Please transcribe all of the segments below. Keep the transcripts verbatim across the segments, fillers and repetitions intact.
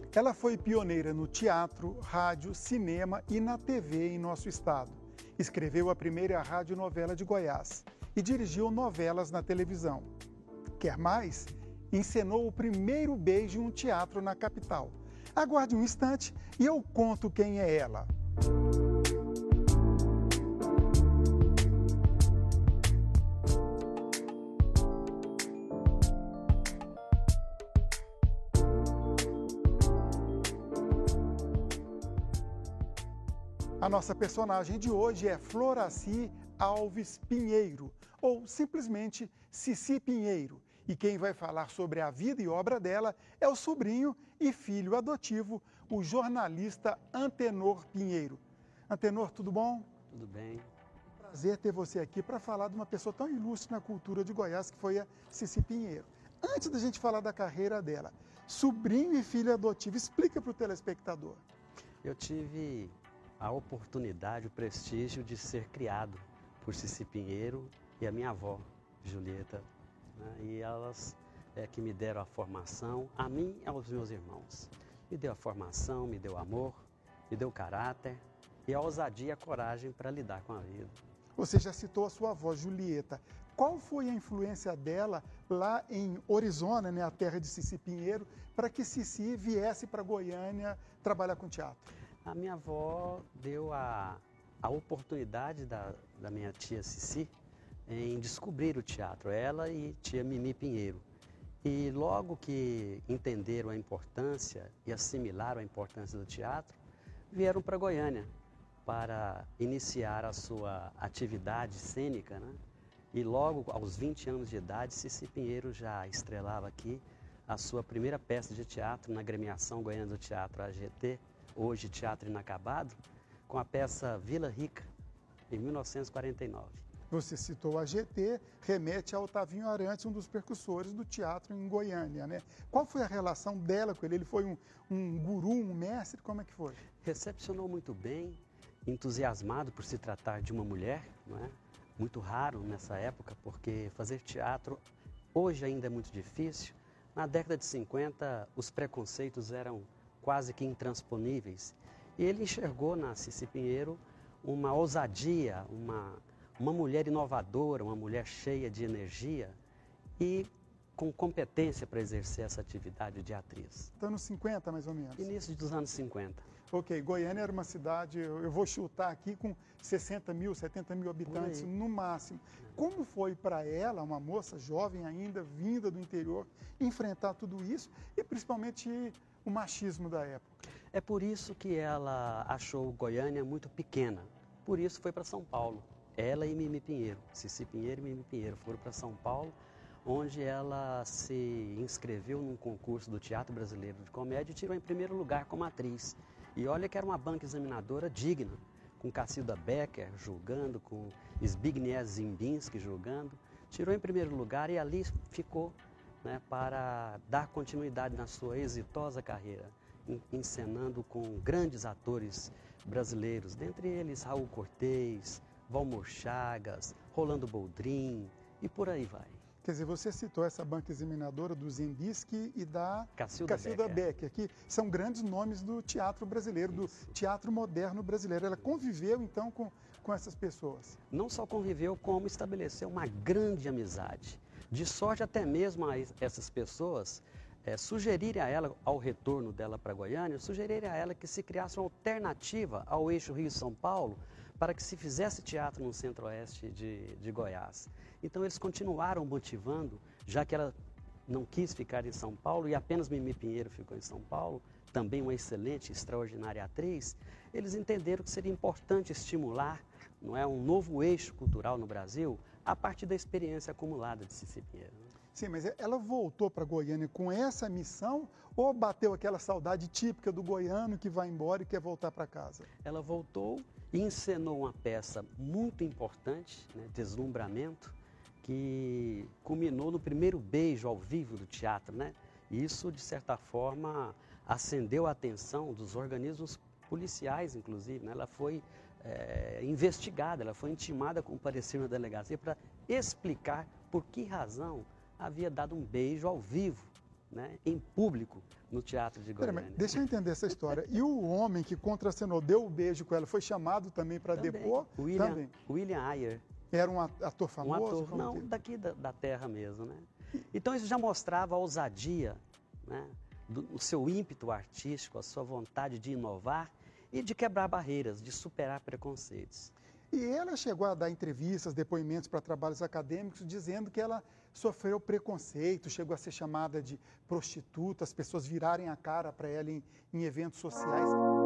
Ela foi pioneira no teatro, rádio, cinema e na T V em nosso estado. Escreveu a primeira radionovela de Goiás e dirigiu novelas na televisão. Quer mais? Encenou o primeiro beijo em um teatro na capital. Aguarde um instante e eu conto quem é ela. A nossa personagem de hoje é Floraci Alves Pinheiro, ou simplesmente Cici Pinheiro. E quem vai falar sobre a vida e obra dela é o sobrinho e filho adotivo, o jornalista Antenor Pinheiro. Antenor, tudo bom? Tudo bem. Prazer ter você aqui para falar de uma pessoa tão ilustre na cultura de Goiás, que foi a Cici Pinheiro. Antes da gente falar da carreira dela, sobrinho e filho adotivo, explica para o telespectador. Eu tive a oportunidade, o prestígio de ser criado por Cici Pinheiro e a minha avó, Julieta, né? E elas é que me deram a formação, a mim e aos meus irmãos. Me deu a formação, me deu amor, me deu caráter e a ousadia e a coragem para lidar com a vida. Você já citou a sua avó, Julieta. Qual foi a influência dela lá em Orizona, né, a terra de Cici Pinheiro, para que Cici viesse para Goiânia trabalhar com teatro? A minha avó deu a, a oportunidade da, da minha tia Cici em descobrir o teatro, ela e tia Mimi Pinheiro. E logo que entenderam a importância e assimilaram a importância do teatro, vieram para Goiânia para iniciar a sua atividade cênica, né? E logo aos vinte anos de idade, Cici Pinheiro já estrelava aqui a sua primeira peça de teatro na Agremiação Goiana do Teatro A G T, hoje Teatro Inacabado, com a peça Vila Rica, em mil novecentos e quarenta e nove. Você citou a G T, remete a Otavinho Arantes, um dos percussores do teatro em Goiânia, né? Qual foi a relação dela com ele? Ele foi um, um guru, um mestre? Como é que foi? Recepcionou muito bem, entusiasmado por se tratar de uma mulher, não é? Muito raro nessa época, porque fazer teatro hoje ainda é muito difícil. Na década de cinquenta, os preconceitos eram quase que intransponíveis. E ele enxergou na Cici Pinheiro uma ousadia, uma, uma mulher inovadora, uma mulher cheia de energia e com competência para exercer essa atividade de atriz. Anos cinquenta, mais ou menos? Início dos anos cinquenta. Ok, Goiânia era uma cidade, eu vou chutar aqui, com sessenta mil, setenta mil habitantes no máximo. Como foi para ela, uma moça jovem ainda, vinda do interior, enfrentar tudo isso e principalmente o machismo da época? É por isso que ela achou Goiânia muito pequena. Por isso foi para São Paulo. Ela e Mimi Pinheiro, Cici Pinheiro e Mimi Pinheiro foram para São Paulo, onde ela se inscreveu num concurso do Teatro Brasileiro de Comédia e tirou em primeiro lugar como atriz. E olha que era uma banca examinadora digna, com Cacilda Becker julgando, com Zbigniew Zimbinski julgando. Tirou em primeiro lugar e ali ficou, né, para dar continuidade na sua exitosa carreira, encenando com grandes atores brasileiros, dentre eles Raul Cortez, Valmor Chagas, Rolando Boldrin e por aí vai. Quer dizer, você citou essa banca examinadora do Zimbinski e da Cacilda, Cacilda Becker, Becker, que são grandes nomes do teatro brasileiro, Isso. do teatro moderno brasileiro. Ela conviveu, então, com, com essas pessoas? Não só conviveu, como estabeleceu uma grande amizade. De sorte até mesmo a essas pessoas é, sugerirem a ela, ao retorno dela para Goiânia, sugerirem a ela que se criasse uma alternativa ao eixo Rio-São Paulo para que se fizesse teatro no centro-oeste de, de Goiás. Então eles continuaram motivando, já que ela não quis ficar em São Paulo e apenas Mimi Pinheiro ficou em São Paulo, também uma excelente, extraordinária atriz, eles entenderam que seria importante estimular, não é, um novo eixo cultural no Brasil a partir da experiência acumulada de Cici Pinheiro. Sim, mas ela voltou para Goiânia com essa missão ou bateu aquela saudade típica do goiano que vai embora e quer voltar para casa? Ela voltou e encenou uma peça muito importante, né, Deslumbramento, que culminou no primeiro beijo ao vivo do teatro, né? Isso, de certa forma, acendeu a atenção dos organismos policiais, inclusive, né? Ela foi é, investigada, ela foi intimada a comparecer na delegacia para explicar por que razão havia dado um beijo ao vivo né, em público no Teatro de Goiânia. Pera, deixa eu entender essa história. E o homem que contracenou, deu o beijo com ela, foi chamado também para depor? William, também. William Ayer. Era um ator famoso? Um ator, não, que... daqui da, da terra mesmo, né? Então isso já mostrava a ousadia, né, do, o seu ímpeto artístico, a sua vontade de inovar e de quebrar barreiras, de superar preconceitos. E ela chegou a dar entrevistas, depoimentos para trabalhos acadêmicos, dizendo que ela sofreu preconceito, chegou a ser chamada de prostituta, as pessoas virarem a cara para ela em, em eventos sociais.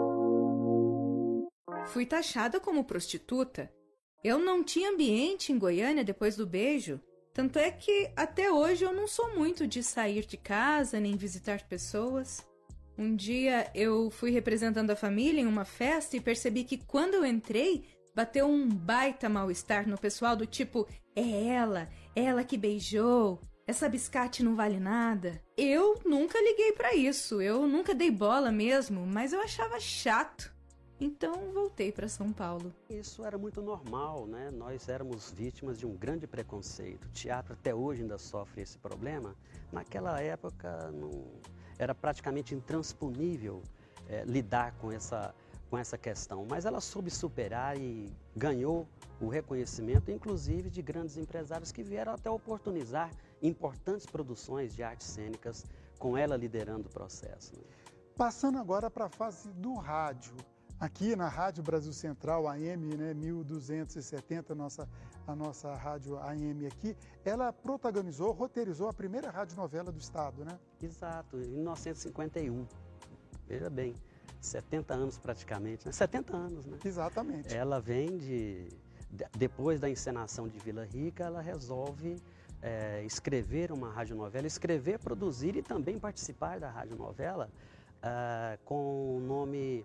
Fui taxada como prostituta. Eu não tinha ambiente em Goiânia depois do beijo. Tanto é que até hoje eu não sou muito de sair de casa nem visitar pessoas. Um dia eu fui representando a família em uma festa e percebi que quando eu entrei, bateu um baita mal-estar no pessoal do tipo, é ela, ela que beijou, essa biscate não vale nada. Eu nunca liguei pra isso, eu nunca dei bola mesmo, mas eu achava chato. Então voltei para São Paulo. Isso era muito normal, né? Nós éramos vítimas de um grande preconceito. O teatro até hoje ainda sofre esse problema. Naquela época não... era praticamente intransponível é, lidar com essa, com essa questão. Mas ela soube superar e ganhou o reconhecimento, inclusive de grandes empresários que vieram até oportunizar importantes produções de artes cênicas com ela liderando o processo. Né? Passando agora para a fase do rádio. Aqui na Rádio Brasil Central, A M, né, mil duzentos e setenta, a nossa, a nossa rádio A M aqui, ela protagonizou, roteirizou a primeira radionovela do Estado, né? Exato, em mil novecentos e cinquenta e um. Veja bem, setenta anos praticamente, né? setenta anos, né? Exatamente. Ela vem de... Depois da encenação de Vila Rica, ela resolve é, escrever uma radionovela, escrever, produzir e também participar da radionovela uh, com o nome...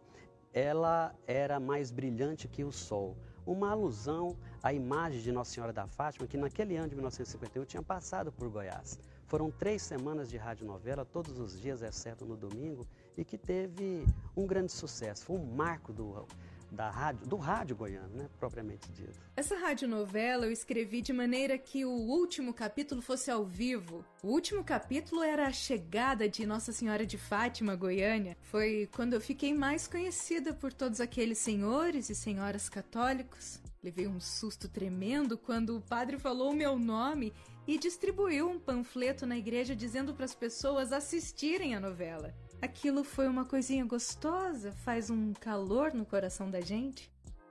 Ela era mais brilhante que o sol. Uma alusão à imagem de Nossa Senhora da Fátima, que naquele ano de mil novecentos e cinquenta e um tinha passado por Goiás. Foram três semanas de radionovela, todos os dias, exceto no domingo, e que teve um grande sucesso. Foi um marco do, da rádio, do rádio goiano, né, propriamente dito. Essa radionovela eu escrevi de maneira que o último capítulo fosse ao vivo. O último capítulo era a chegada de Nossa Senhora de Fátima, Goiânia. Foi quando eu fiquei mais conhecida por todos aqueles senhores e senhoras católicos. Levei um susto tremendo quando o padre falou o meu nome e distribuiu um panfleto na igreja dizendo para as pessoas assistirem a novela. Aquilo foi uma coisinha gostosa, faz um calor no coração da gente.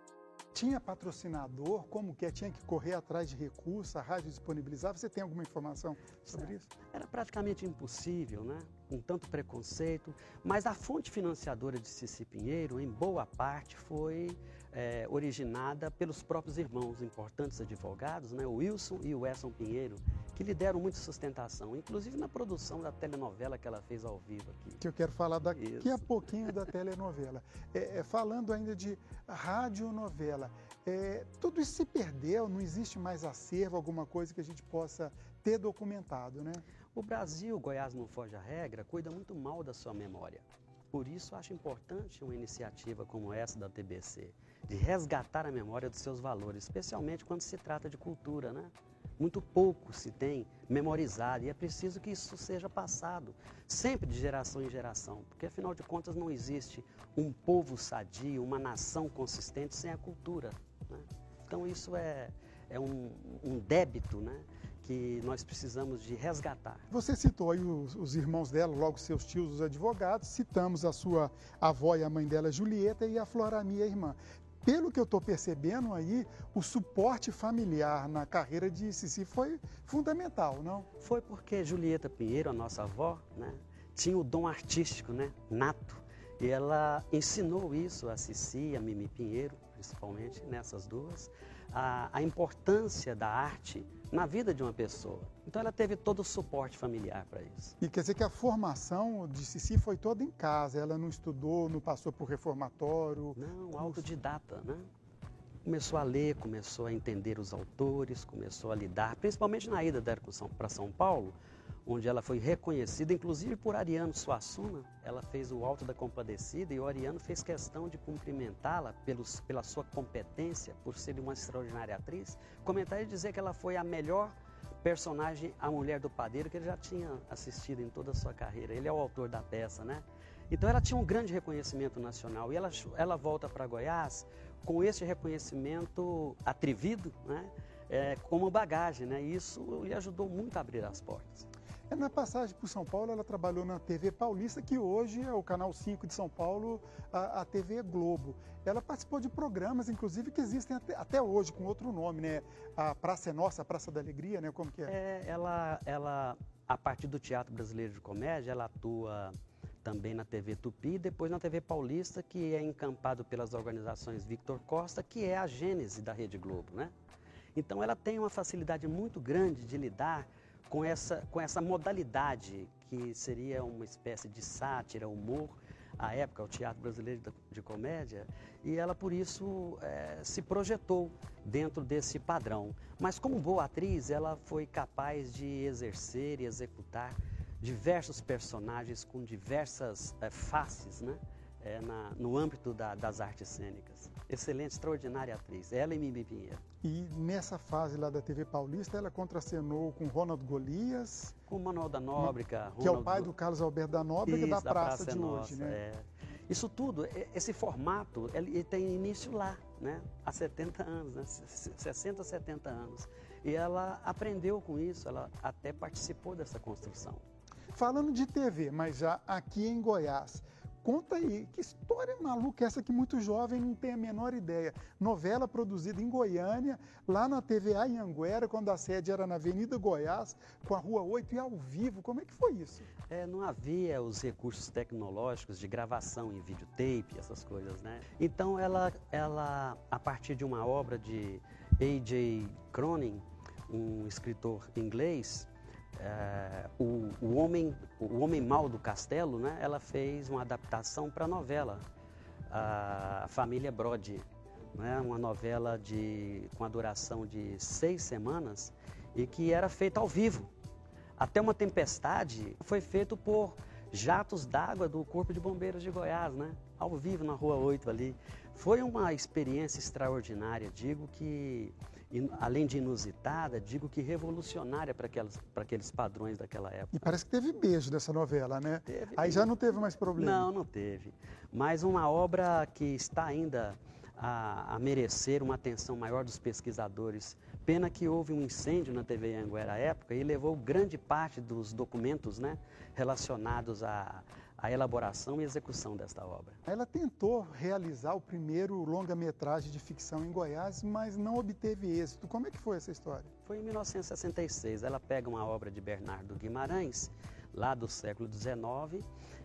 Tinha patrocinador, como que é? Tinha que correr atrás de recursos, a rádio disponibilizava? Você tem alguma informação sobre isso? Era praticamente impossível, né? Com tanto preconceito, mas a fonte financiadora de Cici Pinheiro, em boa parte, foi é, originada pelos próprios irmãos, importantes advogados, né? O Wilson e o Edson Pinheiro, que lhe deram muita sustentação, inclusive na produção da telenovela que ela fez ao vivo aqui. Que eu quero falar daqui Isso. a pouquinho da telenovela. É, é, falando ainda de radionovela, é, tudo isso se perdeu, não existe mais acervo, alguma coisa que a gente possa ter documentado, né? O Brasil, Goiás não foge à regra, cuida muito mal da sua memória. Por isso, acho importante uma iniciativa como essa da T B C, de resgatar a memória dos seus valores, especialmente quando se trata de cultura, né? Muito pouco se tem memorizado e é preciso que isso seja passado, sempre de geração em geração, porque afinal de contas não existe um povo sadio, uma nação consistente sem a cultura, né? Então isso é, é um, um débito, né, que nós precisamos de resgatar. Você citou aí os, os irmãos dela, logo seus tios, os advogados, citamos a sua avó e a mãe dela, Julieta, e a Floramia, a irmã. Pelo que eu estou percebendo aí, o suporte familiar na carreira de Cici foi fundamental, não? Foi porque Julieta Pinheiro, a nossa avó, né, tinha o dom artístico, né, nato, e ela ensinou isso a Cici, a Mimi Pinheiro, principalmente, nessas duas, a, a importância da arte na vida de uma pessoa. Então ela teve todo o suporte familiar para isso. E quer dizer que a formação de Cici foi toda em casa, ela não estudou, não passou por reformatório? Não, autodidata, né? Começou a ler, começou a entender os autores, começou a lidar, principalmente na ida dela para São Paulo, onde ela foi reconhecida, inclusive por Ariano Suassuna. Ela fez o Alto da Compadecida e o Ariano fez questão de cumprimentá-la pelos, pela sua competência, por ser uma extraordinária atriz, comentar e dizer que ela foi a melhor personagem A Mulher do Padeiro, que ele já tinha assistido em toda a sua carreira. Ele é o autor da peça, né? Então ela tinha um grande reconhecimento nacional e ela, ela volta para Goiás com esse reconhecimento atrevido, né? É, como bagagem, né? E isso lhe ajudou muito a abrir as portas. É, na passagem por São Paulo, ela trabalhou na T V Paulista, que hoje é o Canal cinco de São Paulo, a, a T V Globo. Ela participou de programas, inclusive, que existem até, até hoje, com outro nome, né? A Praça é Nossa, a Praça da Alegria, né? Como que é? É, ela, ela, a partir do Teatro Brasileiro de Comédia, ela atua também na T V Tupi, e depois na T V Paulista, que é encampado pelas organizações Victor Costa, que é a gênese da Rede Globo, né? Então ela tem uma facilidade muito grande de lidar com essa, com essa modalidade, que seria uma espécie de sátira, humor, à época, o Teatro Brasileiro de Comédia, e ela, por isso, é, se projetou dentro desse padrão. Mas, como boa atriz, ela foi capaz de exercer e executar diversos personagens com diversas é, faces, né? É, na, no âmbito da, das artes cênicas. Excelente, extraordinária atriz, ela e Mimi Pinheiro. E nessa fase lá da T V Paulista, ela contracenou com Ronald Golias. Com Manuel da Nóbrega. Que Ronald... é o pai do Carlos Alberto da Nóbrega, Isso, da, da Praça, Praça de é Nossa, hoje, né? É. Isso tudo, esse formato, ele tem início lá, né? Há setenta anos, né? sessenta, setenta anos. E ela aprendeu com isso, ela até participou dessa construção. Falando de T V, mas já aqui em Goiás, conta aí, que história maluca essa que muito jovem não tem a menor ideia. Novela produzida em Goiânia, lá na T V A em Anguera, quando a sede era na Avenida Goiás, com a Rua oito e ao vivo. Como é que foi isso? É, não havia os recursos tecnológicos de gravação em videotape, essas coisas, né? Então ela, ela a partir de uma obra de A J Cronin, um escritor inglês, É, o, o, homem, o Homem Mau do Castelo, né, ela fez uma adaptação para a novela, a Família Brody, né, uma novela de, com a duração de seis semanas e que era feita ao vivo. Até uma tempestade foi feito por jatos d'água do Corpo de Bombeiros de Goiás, né, ao vivo na Rua oito ali. Foi uma experiência extraordinária, digo que... E, além de inusitada, digo que revolucionária para aqueles padrões daquela época. E parece que teve beijo dessa novela, né? Teve, Aí já não teve mais problema. Não, não teve. Mas uma obra que está ainda a, a merecer uma atenção maior dos pesquisadores. Pena que houve um incêndio na T V Anguera à época e levou grande parte dos documentos, né, relacionados a... a elaboração e execução desta obra. Ela tentou realizar o primeiro longa-metragem de ficção em Goiás, mas não obteve êxito. Como é que foi essa história? Foi em mil novecentos e sessenta e seis. Ela pega uma obra de Bernardo Guimarães, lá do século dezenove,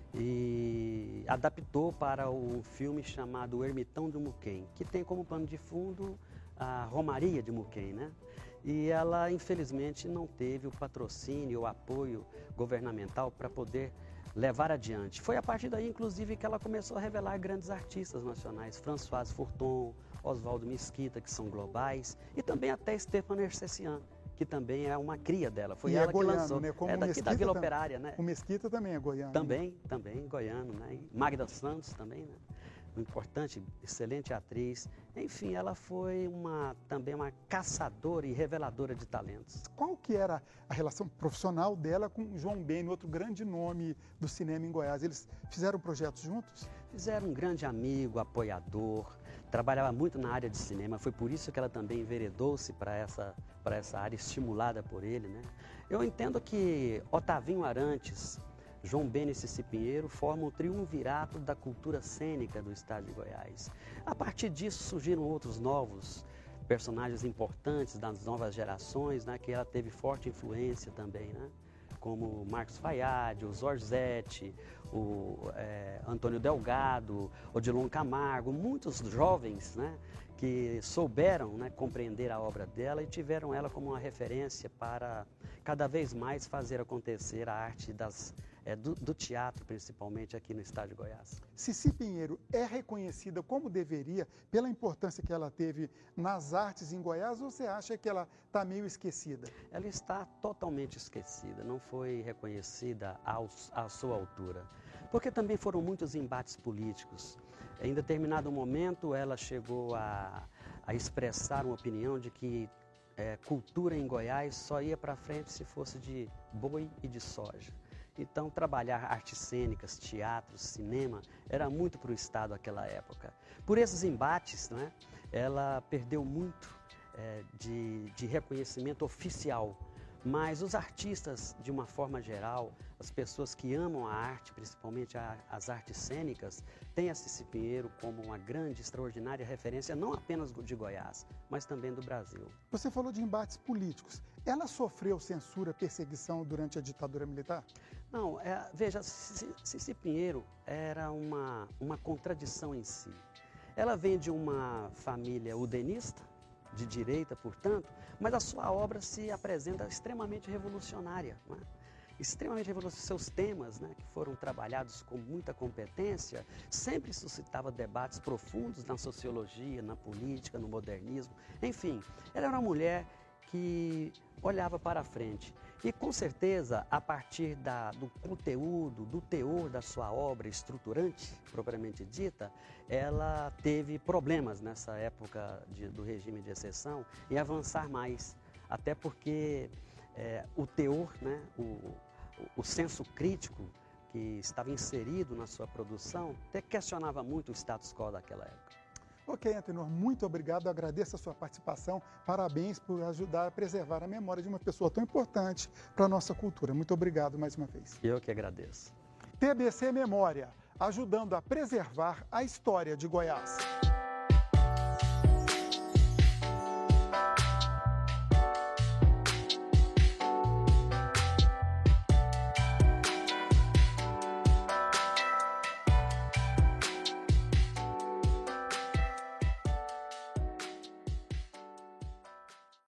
e adaptou para um filme chamado O Ermitão de Muquem, que tem como pano de fundo a Romaria de Muquem, né? E ela, infelizmente, não teve o patrocínio, o apoio governamental para poder levar adiante. Foi a partir daí, inclusive, que ela começou a revelar grandes artistas nacionais, Françoise Forton, Oswaldo Mesquita, que são globais, e também até Stefano Ercecian, que também é uma cria dela. Foi e ela é goiano, que lançou. Né? Como é daqui Mesquita, da Vila Operária, né? O Mesquita também é goiano. Também, né? também, goiano, né? E Magda Santos também, né? Uma importante, excelente atriz. Enfim, ela foi uma, também uma caçadora e reveladora de talentos. Qual que era a relação profissional dela com João Bene, outro grande nome do cinema em Goiás? Eles fizeram projetos juntos? Fizeram um grande amigo, apoiador, trabalhava muito na área de cinema, foi por isso que ela também enveredou-se para essa, para essa área, estimulada por ele, né? Eu entendo que Otavinho Arantes, João Bene e Cici Pinheiro formam o triunvirato da cultura cênica do estado de Goiás. A partir disso surgiram outros novos personagens importantes das novas gerações, né, que ela teve forte influência também, né, como Marcos Fayad, o Zorzete, o é, Antônio Delgado, Odilon Camargo, muitos jovens, né, que souberam, né, compreender a obra dela e tiveram ela como uma referência para cada vez mais fazer acontecer a arte das É, do, do teatro, principalmente aqui no estado de Goiás. Cici Pinheiro é reconhecida como deveria pela importância que ela teve nas artes em Goiás, ou você acha que ela está meio esquecida? Ela está totalmente esquecida, não foi reconhecida aos, à sua altura, porque também foram muitos embates políticos. Em determinado momento ela chegou a, a expressar uma opinião de que é, cultura em Goiás só ia para frente se fosse de boi e de soja. Então, trabalhar artes cênicas, teatro, cinema, era muito para o Estado naquela época. Por esses embates, né, ela perdeu muito é, de, de reconhecimento oficial. Mas os artistas, de uma forma geral, as pessoas que amam a arte, principalmente a, as artes cênicas, têm a Cici Pinheiro como uma grande, extraordinária referência, não apenas de Goiás, mas também do Brasil. Você falou de embates políticos. Ela sofreu censura, perseguição durante a ditadura militar? Não, é, veja, Cici Pinheiro era uma, uma contradição em si. Ela vem de uma família udenista, de direita, portanto, mas a sua obra se apresenta extremamente revolucionária, não é? Extremamente revolucionária. Seus temas, né, que foram trabalhados com muita competência, sempre suscitava debates profundos na sociologia, na política, no modernismo. Enfim, ela era uma mulher que olhava para a frente. E, com certeza, a partir da, do conteúdo, do teor da sua obra estruturante, propriamente dita, ela teve problemas nessa época de, do regime de exceção em avançar mais. Até porque é, o teor, né, o, o, o senso crítico que estava inserido na sua produção, até questionava muito o status quo daquela época. Ok, Antenor, muito obrigado, agradeço a sua participação, parabéns por ajudar a preservar a memória de uma pessoa tão importante para a nossa cultura. Muito obrigado mais uma vez. Eu que agradeço. T B C Memória, ajudando a preservar a história de Goiás.